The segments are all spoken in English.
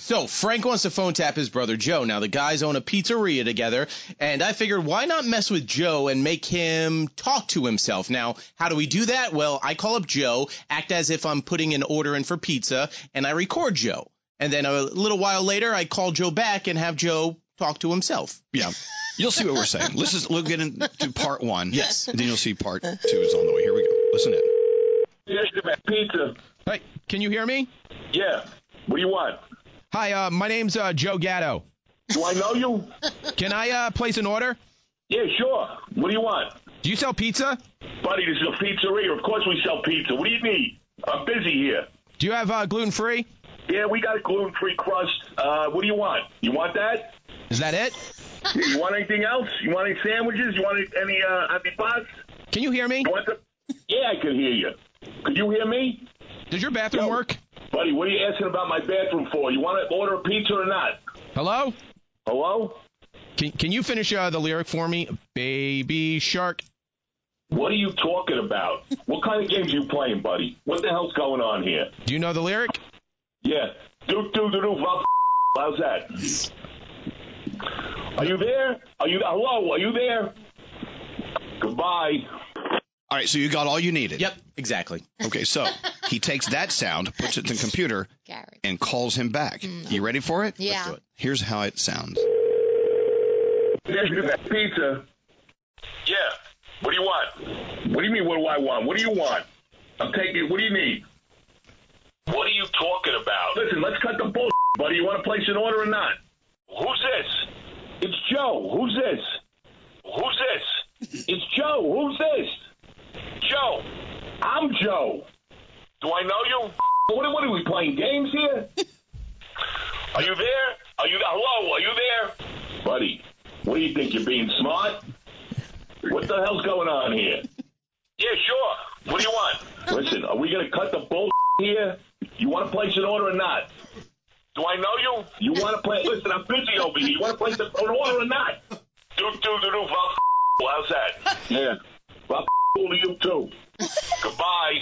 So Frank wants to phone tap his brother Joe. Now, the guys own a pizzeria together, and I figured why not mess with Joe and make him talk to himself. Now, how do we do that? Well, I call up Joe, act as if I'm putting an order in for pizza, and I record Joe. And then a little while later, I call Joe back and have Joe talk to himself. Yeah. You'll see what we're saying. We'll get into part one. Yes. And then you'll see part two is on the way. Here we go. Listen in. Yes, pizza. Hey, can you hear me? Yeah. What do you want? Hi, my name's Joe Gatto. Do I know you? Can I place an order? Yeah, sure. What do you want? Do you sell pizza? Buddy, this is a pizzeria. Of course we sell pizza. What do you need? I'm busy here. Do you have gluten-free? Yeah, we got a gluten-free crust. What do you want? You want that? Is that it? You want anything else? You want any sandwiches? You want any avipas? Can you hear me? You want Yeah, I can hear you. Could you hear me? Does your bathroom work? Buddy, what are you asking about my bathroom for? You want to order a pizza or not? Hello? Hello? Can you finish the lyric for me? Baby shark. What are you talking about? What kind of games are you playing, buddy? What the hell's going on here? Do you know the lyric? Yeah. Do. How's that? Are you there? Hello? Are you there? Goodbye. All right, so you got all you needed. Yep, exactly. Okay, so he takes that sound, puts it in the computer, and calls him back. You ready for it? Yeah. Let's do it. Here's how it sounds. Pizza. Yeah. What do you want? What do you mean, what do I want? What do you want? I'm taking, what do you need? What are you talking about? Listen, let's cut the bullshit, buddy. You want to place an order or not? Who's this? It's Joe. Who's this? Who's this? It's Joe. Who's this? Joe. I'm Joe. Do I know you? What are we playing games here? Are you there? Hello? Are you there? Buddy, what do you think? You're being smart? What the hell's going on here? Yeah, sure. What do you want? Listen, are we going to cut the bull here? You want to place an order or not? Do I know you? You want to play? Listen, I'm busy over here. You want to place an order or not? Do. How's that? Yeah. Well, to you too. Goodbye.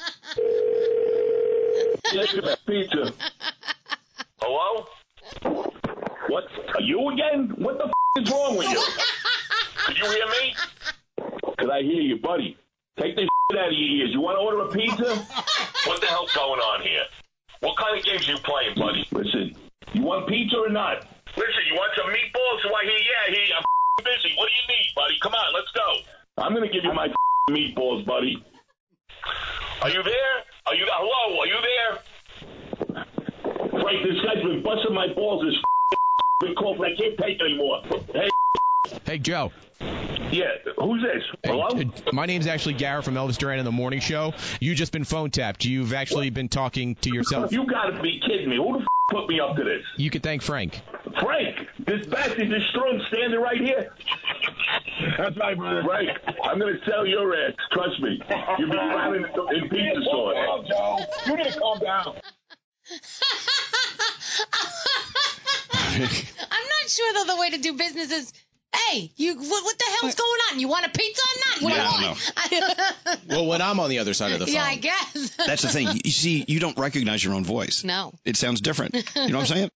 Yeah, pizza. Hello? What? Are you again? What the is wrong with you? Could you hear me? Could I hear you, buddy? Take this out of your ears. You want to order a pizza? What the hell's going on here? What kind of games are you playing, buddy? Listen, you want pizza or not? Listen, you want some meatballs? So I hear, yeah, I'm busy. What do you need, buddy? Come on, let's go. I'm going to give you my meatballs, buddy. Are you there? Hello? Are you there? Frank, this guy's been busting my balls this been cold. I can't take anymore. Hey, Joe. Yeah, who's this? Hello? My name's actually Garrett from Elvis Duran in the Morning Show. You just been phone tapped. You've actually been talking to yourself. You got to be kidding me. Who the put me up to this? You could thank Frank. Frank, this bastard, this strong standing right here. That's right, brother. Frank, I'm going to sell your ass. Trust me. You'll be running in pizza stores. Calm down, Joe. You need to calm down. I'm not sure, though, the way to do business is, hey, what the hell's going on? You want a pizza or not? What do you want? Well, when I'm on the other side of the phone. Yeah, I guess. That's the thing. You see, you don't recognize your own voice. No. It sounds different. You know what I'm saying?